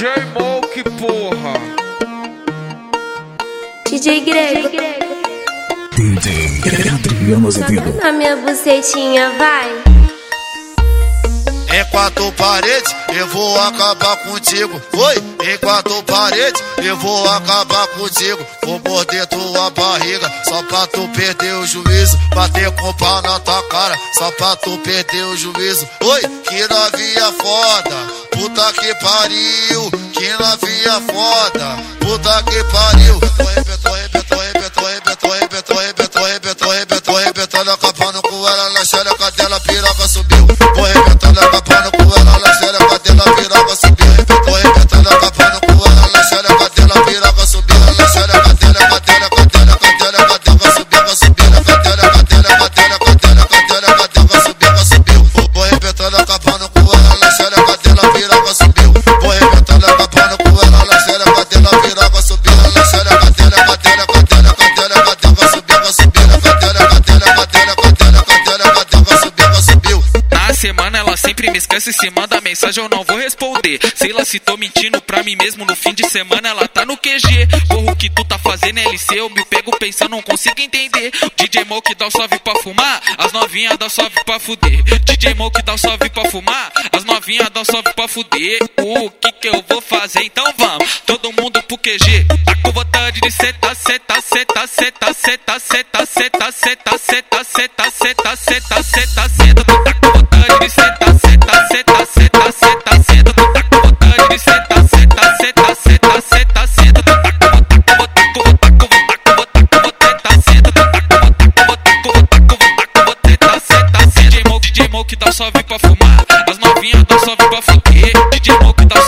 DJ Moke, porra. DJ Grego. DJ Adriano Azevedo. Na minha bucetinha, vai. Em quatro paredes, eu vou acabar contigo. Oi, em quatro paredes, eu vou acabar contigo. Vou morder tua barriga, só pra tu perder o juízo. Bater com o pau na tua cara, só pra tu perder o juízo. Oi, que novinha foda, puta que pariu. Que novinha foda, puta que pariu. Arrebentando, acabando com ela na xereca dela, piroca subiu. Vou arrebentando, acabando com ela na xereca dela, piroca subiu. Vou arrebentando, acabando com ela na xereca dela, piroca subiu. Na xereca dela, cadela, subiu, subiu. Cadela, subiu, vou arrebentando, acabando com ela na xereca dela, piroca subiu. Vou arrebentando, acabando com ela na xereca dela, piroca subiu. Na xereca dela, cadela, subiu. Na semana ela sempre me esquece, se manda mensagem eu não vou responder. Sei lá se tô mentindo pra mim mesmo, no fim de semana ela tá no QG. Porra, o que tu tá fazendo LC, eu me pego pensando, não consigo entender. DJ Moke dá um salve pra fumar, as novinhas dá um salve pra fuder. DJ Moke dá um salve pra fumar, as novinhas dá um salve pra fuder. O que eu vou fazer? Então vamos, todo mundo pro QG. Tá com vontade de seta, seta, seta, seta, seta, seta, seta, seta, seta, seta, seta, seta, seta, seta. Tá com vontade de seta, seta, seta, seta, seta, seta. Tá com vontade de seta, seta, seta, seta, seta, seta. Tá com DJ Moke dá um salve pra fumar, as novinhas dá um salve pra fuder. DJ Moke dá